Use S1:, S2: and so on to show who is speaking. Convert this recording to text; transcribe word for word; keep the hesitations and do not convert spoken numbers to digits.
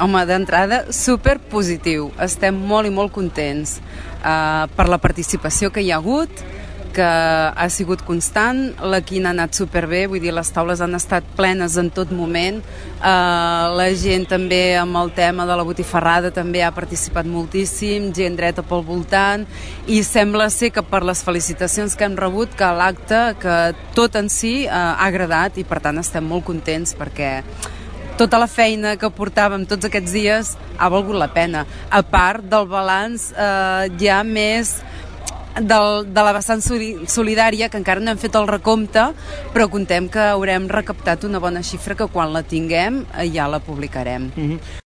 S1: Home, d'entrada, super positiu. Estem molt i molt contents uh, per la participació que hi ha hagut, que ha sigut constant, la quina ha anat superbé, vull dir, les taules han estat plenes en tot moment, uh, la gent també amb el tema de la botifarrada també ha participat moltíssim, gent dreta pel voltant, i sembla ser que per les felicitacions que hem rebut, que l'acte, que tot en si uh, ha agradat, i per tant estem molt contents perquè tota la feina que portàvem tots aquests dies ha valgut la pena. A part del balanç eh, ja més del, de la vessant solidària, que encara no hem fet el recompte, però contem que haurem recaptat una bona xifra que quan la tinguem eh, ja la publicarem. Mm-hmm.